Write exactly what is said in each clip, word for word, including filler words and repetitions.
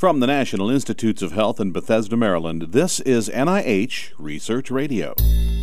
From the National Institutes of Health in Bethesda, Maryland, this is N I H Research Radio.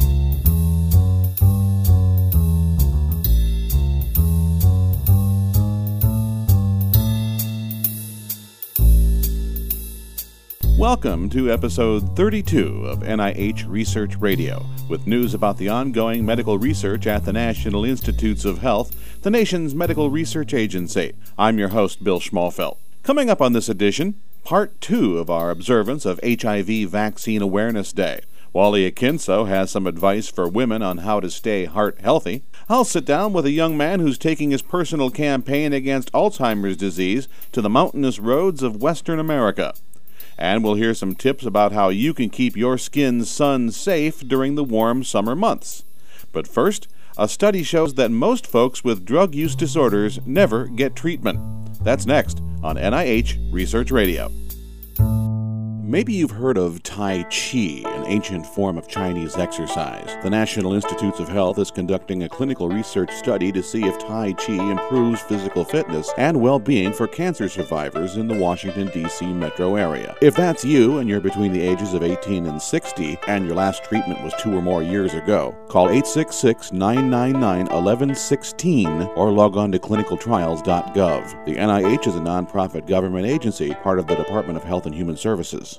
Welcome to episode thirty-two of N I H Research Radio, with news about the ongoing medical research at the National Institutes of Health, the nation's medical research agency. I'm your host, Bill Schmalfelt. Coming up on this edition, part two of our observance of H I V Vaccine Awareness Day. Wally Akinso has some advice for women on how to stay heart healthy. I'll sit down with a young man who's taking his personal campaign against Alzheimer's disease to the mountainous roads of Western America. And we'll hear some tips about how you can keep your skin sun safe during the warm summer months. But first, a study shows that most folks with drug use disorders never get treatment. That's next on N I H Research Radio. Maybe you've heard of Tai Chi, an ancient form of Chinese exercise. The National Institutes of Health is conducting a clinical research study to see if Tai Chi improves physical fitness and well-being for cancer survivors in the Washington, D C metro area. If that's you and you're between the ages of eighteen and sixty and your last treatment was two or more years ago, call eight six six, nine nine nine, one one one six or log on to clinical trials dot gov. The N I H is a nonprofit government agency, part of the Department of Health and Human Services.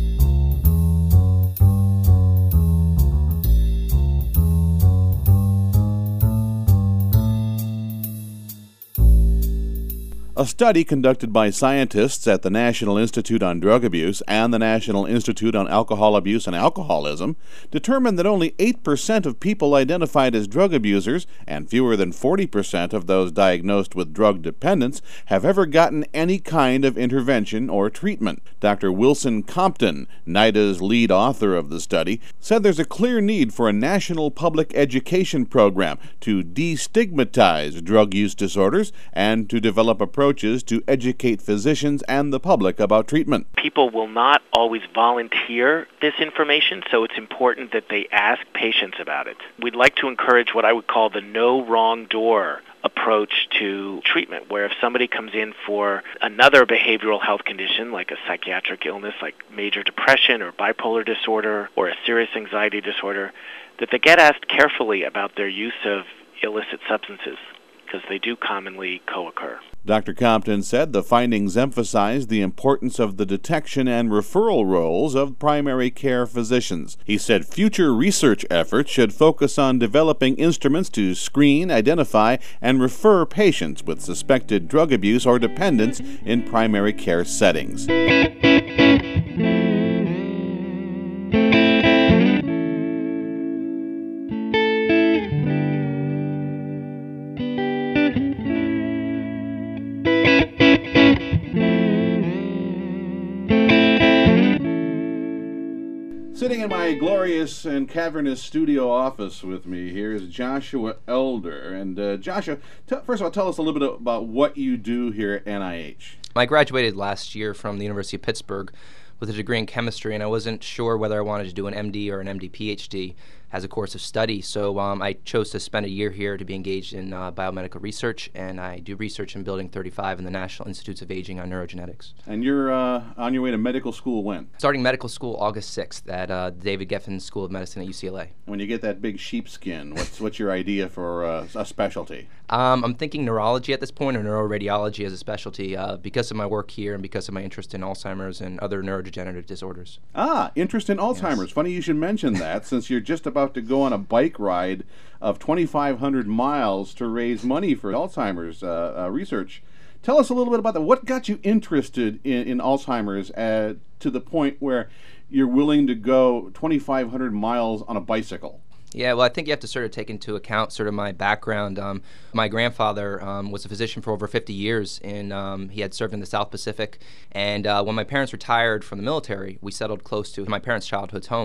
A study conducted by scientists at the National Institute on Drug Abuse and the National Institute on Alcohol Abuse and Alcoholism determined that only eight percent of people identified as drug abusers and fewer than forty percent of those diagnosed with drug dependence have ever gotten any kind of intervention or treatment. Doctor Wilson Compton, NIDA's lead author of the study, said there's a clear need for a national public education program to destigmatize drug use disorders and to develop approaches to educate physicians and the public about treatment. People will not always volunteer this information, so it's important that they ask patients about it. We'd like to encourage what I would call the no wrong door approach to treatment, where if somebody comes in for another behavioral health condition, like a psychiatric illness like major depression or bipolar disorder or a serious anxiety disorder, that they get asked carefully about their use of illicit substances, because they do commonly co-occur. Doctor Compton said the findings emphasized the importance of the detection and referral roles of primary care physicians. He said future research efforts should focus on developing instruments to screen, identify, and refer patients with suspected drug abuse or dependence in primary care settings. Sitting in my glorious and cavernous studio office with me here is Joshua Elder. And uh, Joshua, t- first of all, tell us a little bit about what you do here at N I H. I graduated last year from the University of Pittsburgh with a degree in chemistry, and I wasn't sure whether I wanted to do an M D or an M D P H D as a course of study. So um, I chose to spend a year here to be engaged in uh, biomedical research, and I do research in Building thirty-five in the National Institutes of Aging on neurogenetics. And you're uh, on your way to medical school when? Starting medical school August sixth at uh, David Geffen School of Medicine at U C L A. When you get that big sheepskin, what's what's your idea for uh, a specialty? Um, I'm thinking neurology at this point, or neuroradiology as a specialty, uh, because of my work here and because of my interest in Alzheimer's and other neurodegenerative disorders. Ah, interest in Alzheimer's. Yes. Funny you should mention that, since you're just about to go on a bike ride of twenty-five hundred miles to raise money for Alzheimer's uh, uh, research. Tell us a little bit about that. What got you interested in, in Alzheimer's uh, to the point where you're willing to go twenty-five hundred miles on a bicycle? Yeah, well, I think you have to sort of take into account sort of my background. Um, my grandfather um, was a physician for over fifty years, and um, he had served in the South Pacific. And uh, when my parents retired from the military, we settled close to my parents' childhood homes.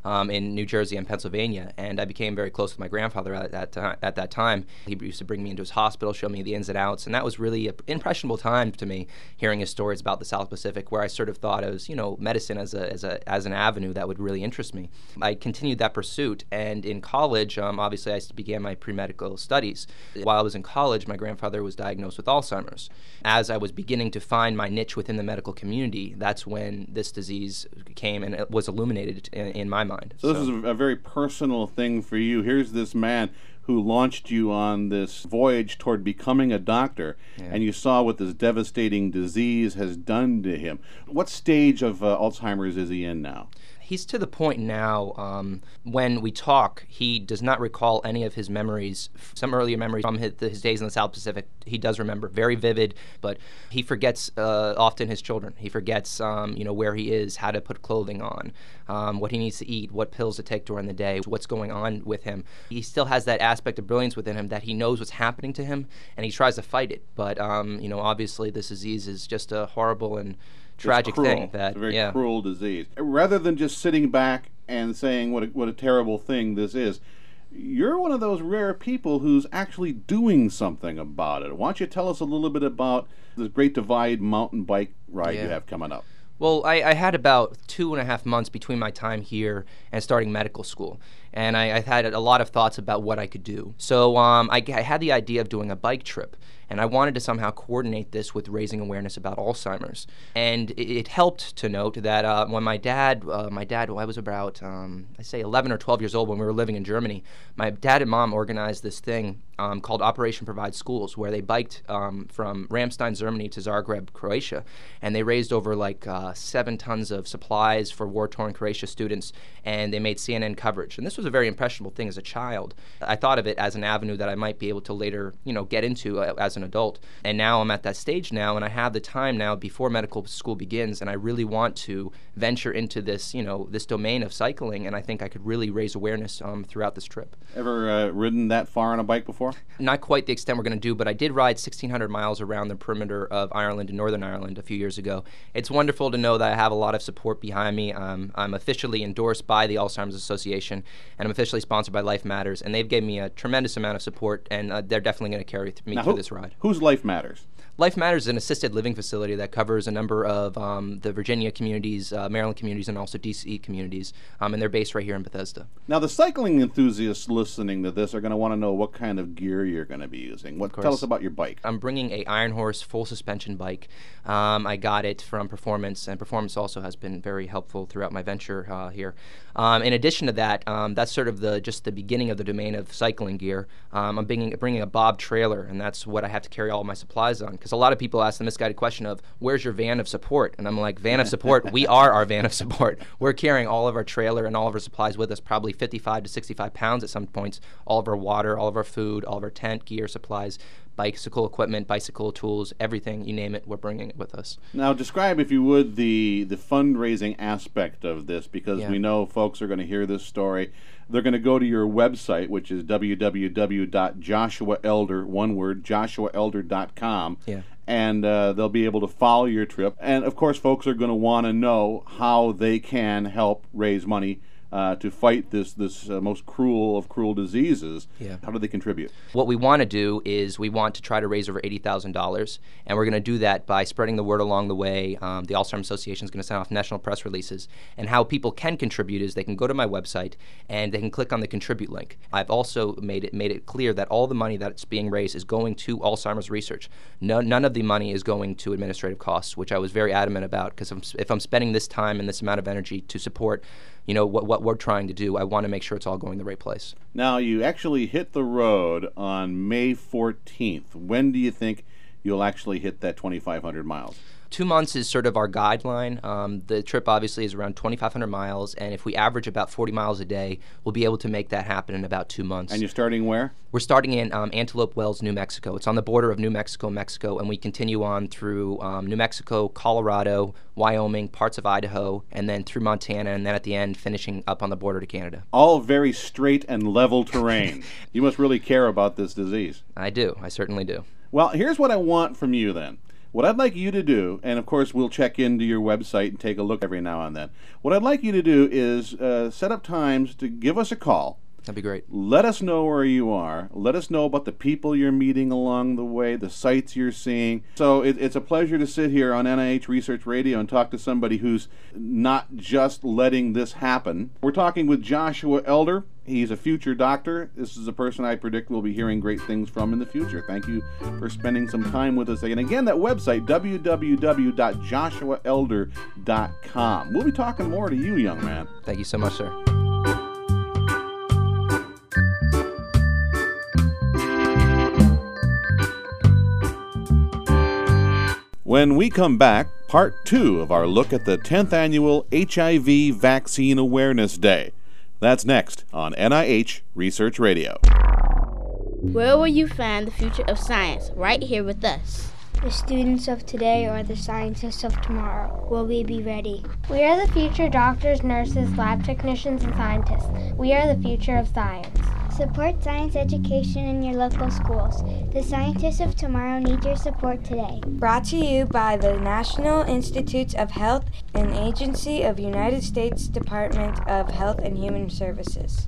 um, in New Jersey and Pennsylvania, and I became very close with my grandfather at that, ti- at that time. He used to bring me into his hospital, show me the ins and outs, and that was really an impressionable time to me, hearing his stories about the South Pacific, where I sort of thought it was, you know, medicine as a, as a as an avenue that would really interest me. I continued that pursuit, and in college, um, obviously, I began my pre-medical studies. While I was in college, my grandfather was diagnosed with Alzheimer's. As I was beginning to find my niche within the medical community, that's when this disease came and it was illuminated in, in my mind. So, so this is a, a very personal thing for you. Here's this man who launched you on this voyage toward becoming a doctor, yeah. and you saw what this devastating disease has done to him. What stage of uh, Alzheimer's is he in now? He's to the point now, um, when we talk, he does not recall any of his memories, some earlier memories from his, his days in the South Pacific. He does remember, very vivid, but he forgets uh, often his children. He forgets, um, you know, where he is, how to put clothing on, um, what he needs to eat, what pills to take during the day, what's going on with him. He still has that aspect of brilliance within him that he knows what's happening to him, and he tries to fight it. But, um, you know, obviously this disease is just a horrible and tragic thing. That, it's a very yeah. cruel disease. Rather than just sitting back and saying what a, what a terrible thing this is, you're one of those rare people who's actually doing something about it. Why don't you tell us a little bit about this Great Divide mountain bike ride yeah. you have coming up? Well, I, I had about two and a half months between my time here and starting medical school, and I, I had a lot of thoughts about what I could do. So um, I, I had the idea of doing a bike trip, and I wanted to somehow coordinate this with raising awareness about Alzheimer's. And it, it helped to note that uh, when my dad, uh, my dad, well, I was about, um, I say eleven or twelve years old when we were living in Germany, my dad and mom organized this thing um, called Operation Provide Schools, where they biked um, from Ramstein, Germany to Zagreb, Croatia, and they raised over like uh, seven tons of supplies for war-torn Croatia students, and they made C N N coverage. And this was a very impressionable thing as a child. I thought of it as an avenue that I might be able to later, you know, get into uh, as an adult. And now I'm at that stage now, and I have the time now before medical school begins, and I really want to venture into this, you know, this domain of cycling, and I think I could really raise awareness um, throughout this trip. Ever uh, ridden that far on a bike before? Not quite the extent we're going to do, but I did ride sixteen hundred miles around the perimeter of Ireland and Northern Ireland a few years ago. It's wonderful to know that I have a lot of support behind me. Um, I'm officially endorsed by the Alzheimer's Association, and I'm officially sponsored by Life Matters, and they've given me a tremendous amount of support, and uh, they're definitely going to carry th- me now, through who, this ride. Whose Life Matters? Life Matters is an assisted living facility that covers a number of um, the Virginia communities, uh, Maryland communities, and also D C communities, um, and they're based right here in Bethesda. Now, the cycling enthusiasts listening to this are going to want to know what kind of gear you're going to be using. What, tell us about your bike. I'm bringing a Iron Horse full suspension bike. Um, I got it from Performance, and Performance also has been very helpful throughout my venture uh, here. Um, in addition to that, um, that's sort of the just the beginning of the domain of cycling gear. Um, I'm bringing, bringing a Bob trailer, and that's what I have to carry all my supplies on, because a lot of people ask the misguided question of, where's your van of support? And I'm like, van of support? We are our van of support. We're carrying all of our trailer and all of our supplies with us, probably fifty-five to sixty-five pounds at some points, all of our water, all of our food, all of our tent, gear, supplies, bicycle equipment, bicycle tools, everything, you name it, we're bringing it with us. Now, describe, if you would, the, the fundraising aspect of this, because yeah. we know folks are going to hear this story. They're going to go to your website, which is w w w dot joshua elder, one word, joshua elder dot com, yeah. and uh, they'll be able to follow your trip. And, of course, folks are going to want to know how they can help raise money Uh, to fight this this uh, most cruel of cruel diseases. Yeah. How do they contribute? What we want to do is we want to try to raise over eighty thousand dollars, and we're going to do that by spreading the word along the way. Um, the Alzheimer's Association is going to send off national press releases, and how people can contribute is they can go to my website and they can click on the contribute link. I've also made it made it clear that all the money that's being raised is going to Alzheimer's research. No, none of the money is going to administrative costs, which I was very adamant about, because if, if I'm spending this time and this amount of energy to support, you know, what, what we're trying to do, I want to make sure it's all going the right place. Now, you actually hit the road on May fourteenth. When do you think you'll actually hit that twenty-five hundred miles? Two months is sort of our guideline. Um, the trip obviously is around twenty-five hundred miles, and if we average about forty miles a day, we'll be able to make that happen in about two months. And you're starting where? We're starting in um, Antelope Wells, New Mexico. It's on the border of New Mexico, Mexico, and we continue on through um, New Mexico, Colorado, Wyoming, parts of Idaho, and then through Montana, and then at the end finishing up on the border to Canada. All very straight and level terrain. You must really care about this disease. I do. I certainly do. Well, here's what I want from you then. What I'd like you to do, and of course we'll check into your website and take a look every now and then. What I'd like you to do is uh, set up times to give us a call. That'd be great. Let us know where you are. Let us know about the people you're meeting along the way, the sites you're seeing. So it, it's a pleasure to sit here on N I H Research Radio and talk to somebody who's not just letting this happen. We're talking with Joshua Elder. He's a future doctor. This is a person I predict we'll be hearing great things from in the future. Thank you for spending some time with us. And again, that website, w w w dot joshua elder dot com. We'll be talking more to you, young man. Thank you so much, sir. When we come back, part two of our look at the tenth Annual H I V Vaccine Awareness Day. That's next on N I H Research Radio. Where will you find the future of science? Right here with us. The students of today or the scientists of tomorrow? Will we be ready? We are the future doctors, nurses, lab technicians, and scientists. We are the future of science. Support science education in your local schools. The scientists of tomorrow need your support today. Brought to you by the National Institutes of Health, an agency of United States Department of Health and Human Services.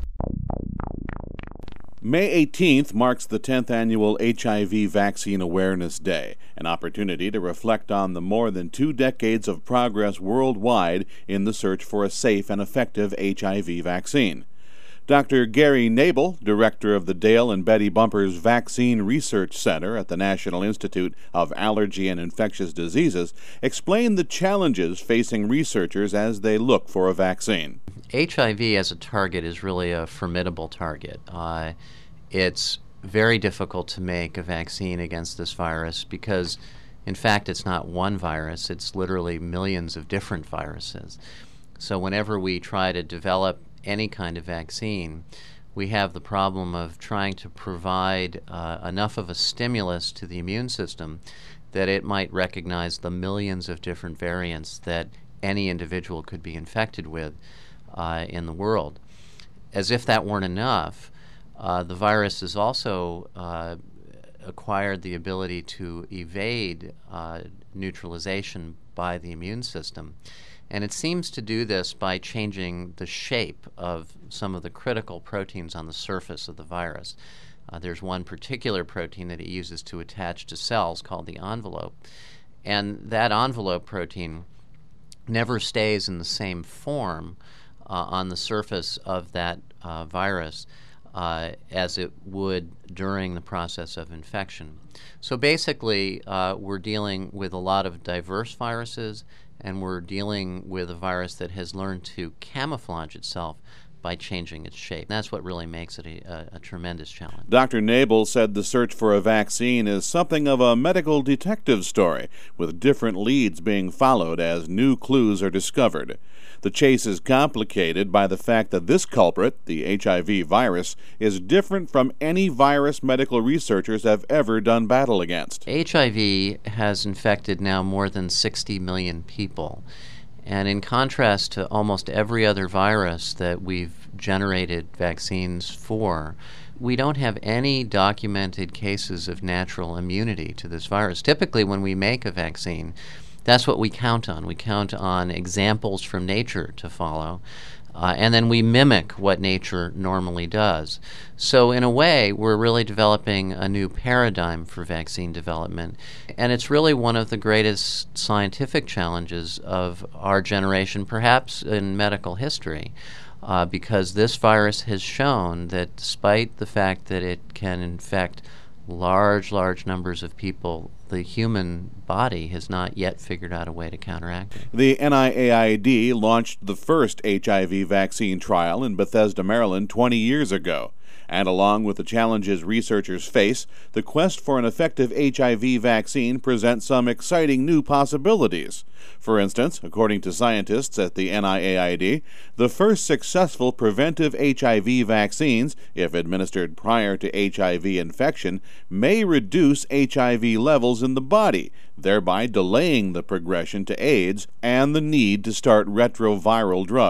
May eighteenth marks the tenth Annual H I V Vaccine Awareness Day, an opportunity to reflect on the more than two decades of progress worldwide in the search for a safe and effective H I V vaccine. Doctor Gary Nabel, director of the Dale and Betty Bumpers Vaccine Research Center at the National Institute of Allergy and Infectious Diseases, explained the challenges facing researchers as they look for a vaccine. H I V as a target is really a formidable target. Uh, it's very difficult to make a vaccine against this virus because, in fact, it's not one virus, it's literally millions of different viruses. So whenever we try to develop any kind of vaccine, we have the problem of trying to provide uh, enough of a stimulus to the immune system that it might recognize the millions of different variants that any individual could be infected with uh, in the world. As if that weren't enough, uh, the virus has also uh, acquired the ability to evade uh, neutralization by the immune system. And it seems to do this by changing the shape of some of the critical proteins on the surface of the virus. Uh, there's one particular protein that it uses to attach to cells called the envelope. And that envelope protein never stays in the same form uh, on the surface of that uh, virus uh, as it would during the process of infection. So basically, uh, we're dealing with a lot of diverse viruses, and we're dealing with a virus that has learned to camouflage itself by changing its shape. That's what really makes it a, a, a tremendous challenge. Doctor Nabel said the search for a vaccine is something of a medical detective story, with different leads being followed as new clues are discovered. The chase is complicated by the fact that this culprit, the H I V virus, is different from any virus medical researchers have ever done battle against. H I V has infected now more than sixty million people. And in contrast to almost every other virus that we've generated vaccines for, we don't have any documented cases of natural immunity to this virus. Typically, when we make a vaccine, that's what we count on. We count on examples from nature to follow, uh, and then we mimic what nature normally does. So in a way, we're really developing a new paradigm for vaccine development, and it's really one of the greatest scientific challenges of our generation, perhaps in medical history, uh, because this virus has shown that despite the fact that it can infect large, large numbers of people, the human body has not yet figured out a way to counteract it. The N I A I D launched the first H I V vaccine trial in Bethesda, Maryland, twenty years ago. And along with the challenges researchers face, the quest for an effective H I V vaccine presents some exciting new possibilities. For instance, according to scientists at the N I A I D, the first successful preventive H I V vaccines, if administered prior to H I V infection, may reduce H I V levels in the body, thereby delaying the progression to AIDS and the need to start retroviral drugs.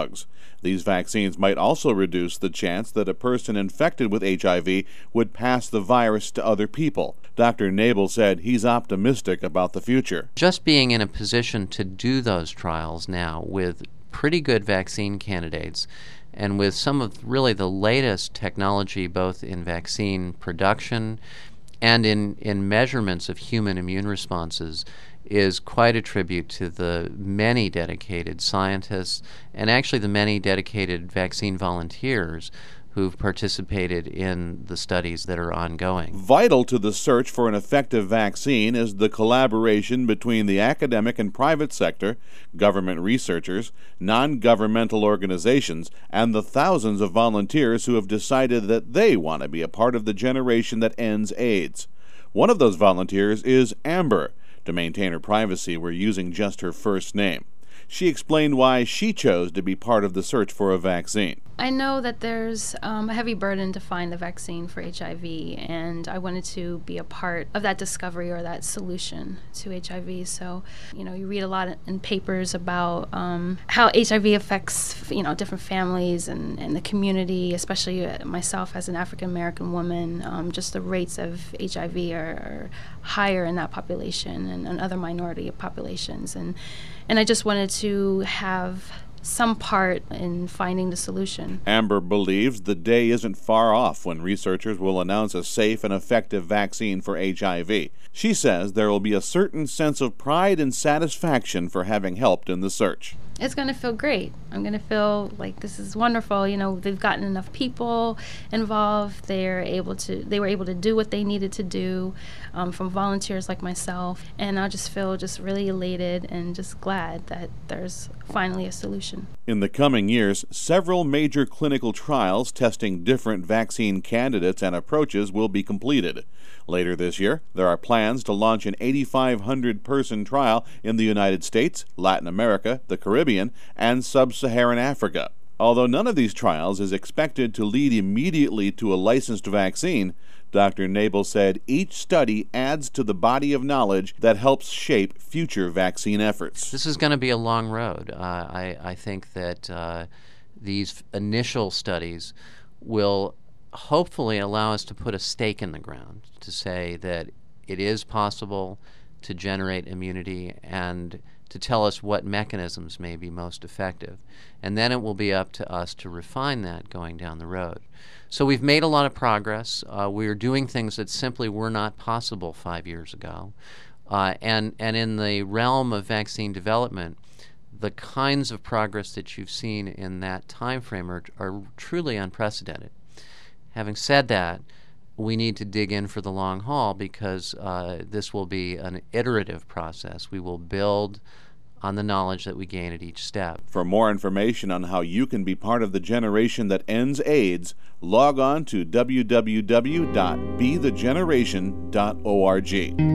These vaccines might also reduce the chance that a person infected with H I V would pass the virus to other people. Doctor Nabel said he's optimistic about the future. Just being in a position to do those trials now with pretty good vaccine candidates and with some of really the latest technology both in vaccine production and in, in measurements of human immune responses is quite a tribute to the many dedicated scientists and actually the many dedicated vaccine volunteers who've participated in the studies that are ongoing. Vital to the search for an effective vaccine is the collaboration between the academic and private sector, government researchers, non-governmental organizations, and the thousands of volunteers who have decided that they want to be a part of the generation that ends AIDS. One of those volunteers is Amber. To maintain her privacy, we're using just her first name. She explained why she chose to be part of the search for a vaccine. I know that there's um, a heavy burden to find the vaccine for H I V, and I wanted to be a part of that discovery or that solution to H I V. So, you know, you read a lot in papers about um, how H I V affects, you know, different families and, and the community, especially myself as an African American woman. Um, just the rates of H I V are, are higher in that population and, and other minority populations. And, and I just wanted to have some part in finding the solution. Amber believes the day isn't far off when researchers will announce a safe and effective vaccine for H I V. She says there will be a certain sense of pride and satisfaction for having helped in the search. It's going to feel great. I'm going to feel like this is wonderful. You know, they've gotten enough people involved. They're able to. They were able to do what they needed to do um, from volunteers like myself. And I just feel just really elated and just glad that there's finally a solution. In the coming years, several major clinical trials testing different vaccine candidates and approaches will be completed. Later this year, there are plans to launch an eighty-five hundred person trial in the United States, Latin America, the Caribbean, and sub-Saharan Africa. Although none of these trials is expected to lead immediately to a licensed vaccine, Doctor Nabel said each study adds to the body of knowledge that helps shape future vaccine efforts. This is going to be a long road. Uh, I, I think that uh, these initial studies will hopefully allow us to put a stake in the ground to say that it is possible to generate immunity and to tell us what mechanisms may be most effective. And then it will be up to us to refine that going down the road. So we've made a lot of progress. Uh, we're doing things that simply were not possible five years ago. Uh, and, and in the realm of vaccine development, the kinds of progress that you've seen in that time frame are, are truly unprecedented. Having said that, we need to dig in for the long haul because uh, this will be an iterative process. We will build on the knowledge that we gain at each step. For more information on how you can be part of the generation that ends AIDS, log on to w w w dot be the generation dot org.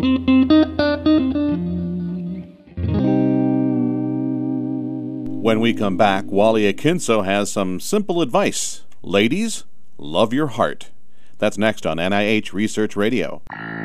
When we come back, Wally Akinso has some simple advice. Ladies, love your heart. That's next on N I H Research Radio.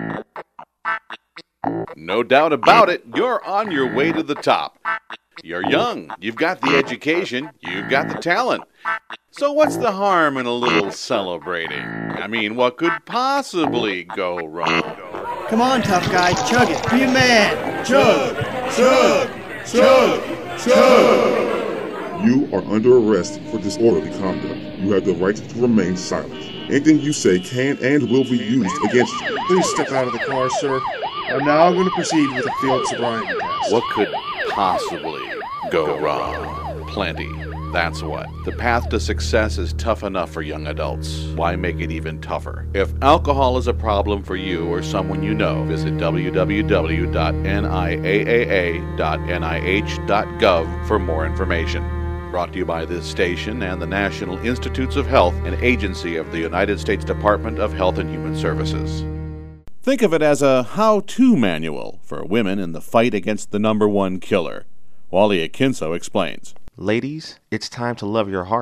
No doubt about it, you're on your way to the top. You're young, you've got the education, you've got the talent. So what's the harm in a little celebrating? I mean, what could possibly go wrong? Come on, tough guy, chug it. Be a man. Chug, chug, chug, chug. You are under arrest for disorderly conduct. You have the right to remain silent. Anything you say can and will be used against you. Please step out of the car, sir. I'm now going to proceed with a field sobriety test. What could possibly go wrong? Plenty. That's what. The path to success is tough enough for young adults. Why make it even tougher? If alcohol is a problem for you or someone you know, visit w w w dot n i a a a dot n i h dot gov for more information. Brought to you by this station and the National Institutes of Health, an agency of the United States Department of Health and Human Services. Think of it as a how-to manual for women in the fight against the number one killer. Wally Akinso explains. Ladies, it's time to love your heart.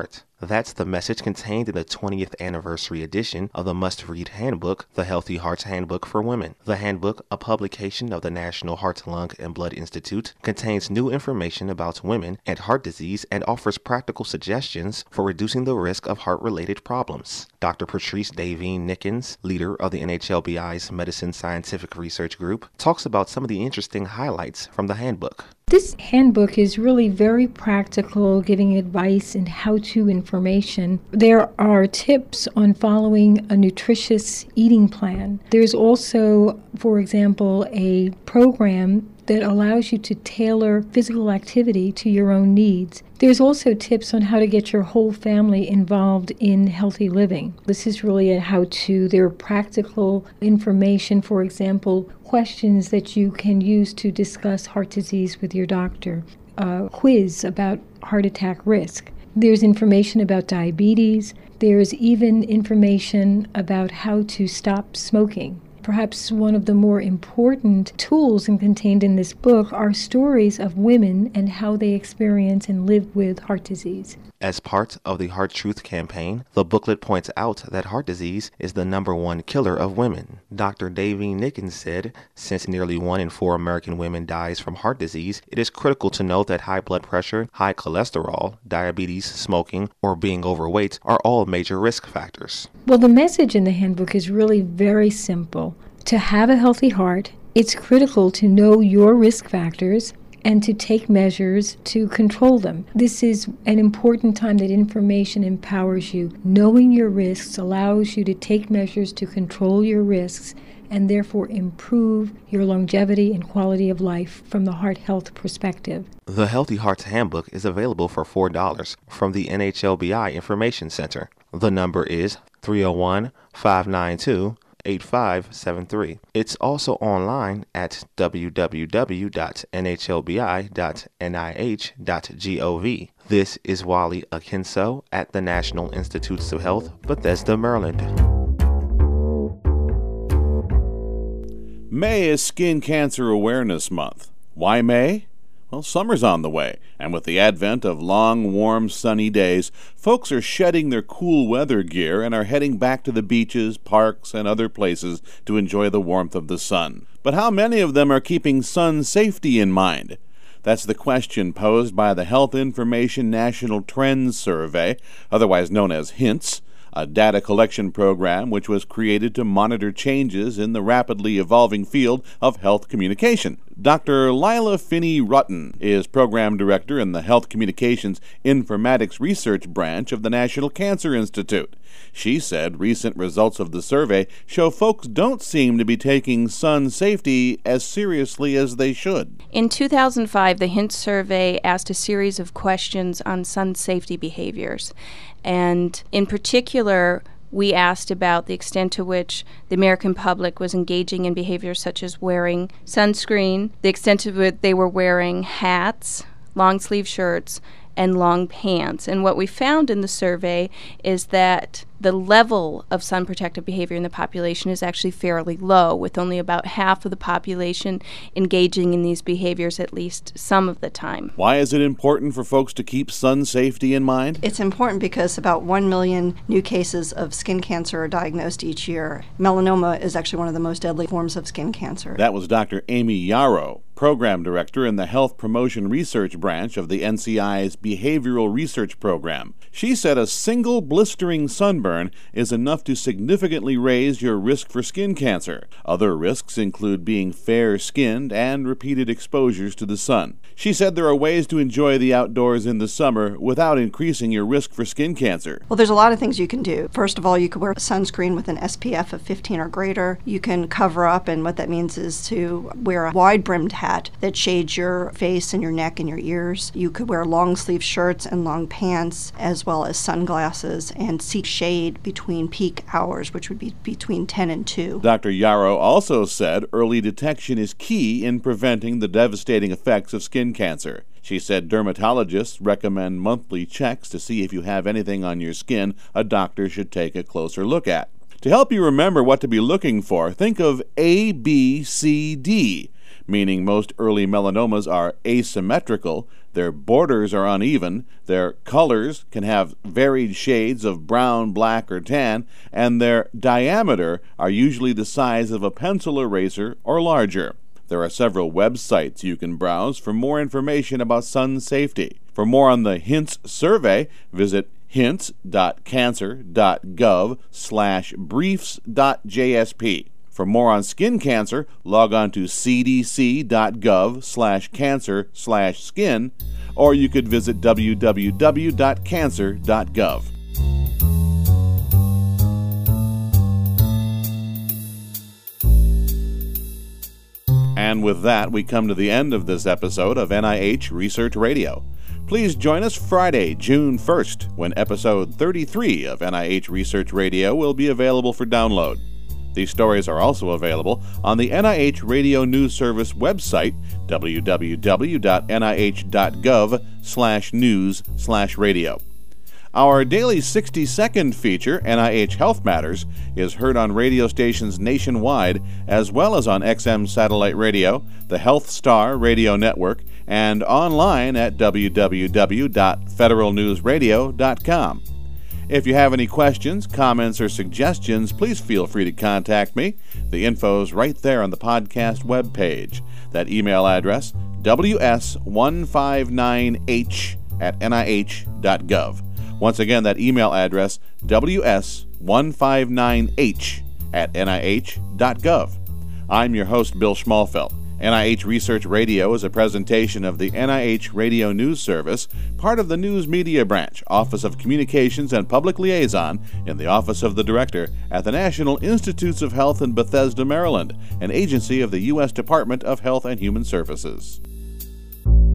That's the message contained in the twentieth anniversary edition of the must-read handbook, The Healthy Hearts Handbook for Women. The handbook, a publication of the National Heart, Lung, and Blood Institute, contains new information about women and heart disease and offers practical suggestions for reducing the risk of heart-related problems. Doctor Patrice Daveen-Nickens, leader of the N H L B I's Medicine Scientific Research Group, talks about some of the interesting highlights from the handbook. This handbook is really very practical, giving advice and how-to information. There are tips on following a nutritious eating plan. There's also, for example, a program that allows you to tailor physical activity to your own needs. There's also tips on how to get your whole family involved in healthy living. This is really a how-to. There are practical information, for example, questions that you can use to discuss heart disease with your doctor, a quiz about heart attack risk. There's information about diabetes. There's even information about how to stop smoking. Perhaps one of the more important tools contained in this book are stories of women and how they experience and live with heart disease. As part of the Heart Truth campaign, the booklet points out that heart disease is the number one killer of women. Doctor Daveen-Nickens said, since nearly one in four American women dies from heart disease, it is critical to note that high blood pressure, high cholesterol, diabetes, smoking, or being overweight are all major risk factors. Well, the message in the handbook is really very simple. To have a healthy heart, it's critical to know your risk factors and to take measures to control them. This is an important time that information empowers you. Knowing your risks allows you to take measures to control your risks and therefore improve your longevity and quality of life from the heart health perspective. The Healthy Hearts Handbook is available for four dollars from the N H L B I Information Center. The number is three oh one, five nine two, eight five seven three. It's also online at w w w dot n h l b i dot n i h dot gov. This is Wally Akinso at the National Institutes of Health, Bethesda, Maryland. May is Skin Cancer Awareness Month. Why May? Well, summer's on the way, and with the advent of long, warm, sunny days, folks are shedding their cool weather gear and are heading back to the beaches, parks, and other places to enjoy the warmth of the sun. But how many of them are keeping sun safety in mind? That's the question posed by the Health Information National Trends Survey, otherwise known as HINTS, a data collection program which was created to monitor changes in the rapidly evolving field of health communication. Doctor Lila Finney-Rutten is Program Director in the Health Communications Informatics Research Branch of the National Cancer Institute. She said recent results of the survey show folks don't seem to be taking sun safety as seriously as they should. In two thousand five, the HINTS survey asked a series of questions on sun safety behaviors. And in particular, we asked about the extent to which the American public was engaging in behaviors such as wearing sunscreen, the extent to which they were wearing hats, long-sleeve shirts, and long pants. And what we found in the survey is that the level of sun protective behavior in the population is actually fairly low, with only about half of the population engaging in these behaviors at least some of the time. Why is it important for folks to keep sun safety in mind? It's important because about one million new cases of skin cancer are diagnosed each year. Melanoma is actually one of the most deadly forms of skin cancer. That was Doctor Amy Yarrow, Program Director in the Health Promotion Research Branch of the N C I's Behavioral Research Program. She said a single blistering sunburn is enough to significantly raise your risk for skin cancer. Other risks include being fair-skinned and repeated exposures to the sun. She said there are ways to enjoy the outdoors in the summer without increasing your risk for skin cancer. Well, there's a lot of things you can do. First of all, you could wear sunscreen with an S P F of fifteen or greater. You can cover up, and what that means is to wear a wide-brimmed hat that shades your face and your neck and your ears. You could wear long-sleeve shirts and long pants, as well as sunglasses, and seek shade between peak hours, which would be between ten and two. Doctor Yarrow also said early detection is key in preventing the devastating effects of skin cancer. She said dermatologists recommend monthly checks to see if you have anything on your skin a doctor should take a closer look at. To help you remember what to be looking for, think of A, B, C, D, meaning most early melanomas are asymmetrical, Their borders are uneven, their colors can have varied shades of brown, black, or tan, and their diameter are usually the size of a pencil eraser or larger. There are several websites you can browse for more information about sun safety. For more on the HINTS survey, visit hints.cancer.gov slash briefs.jsp. For more on skin cancer, log on to cdc.gov slash cancer slash skin, or you could visit w w w dot cancer dot gov. And with that, we come to the end of this episode of N I H Research Radio. Please join us Friday, June first, when episode thirty-three of N I H Research Radio will be available for download. These stories are also available on the N I H Radio News Service website, w w w dot n i h dot gov slash news slash radio. Our daily sixty-second feature, N I H Health Matters, is heard on radio stations nationwide, as well as on X M satellite radio, the Health Star Radio Network, and online at w w w dot federal news radio dot com. If you have any questions, comments, or suggestions, please feel free to contact me. The info's right there on the podcast webpage. That email address, w s one five nine h at n i h dot gov. Once again, that email address, w s one five nine h at n i h dot gov. I'm your host, Bill Schmalfeld. N I H Research Radio is a presentation of the N I H Radio News Service, part of the News Media Branch, Office of Communications and Public Liaison in the Office of the Director at the National Institutes of Health in Bethesda, Maryland, an agency of the U S Department of Health and Human Services.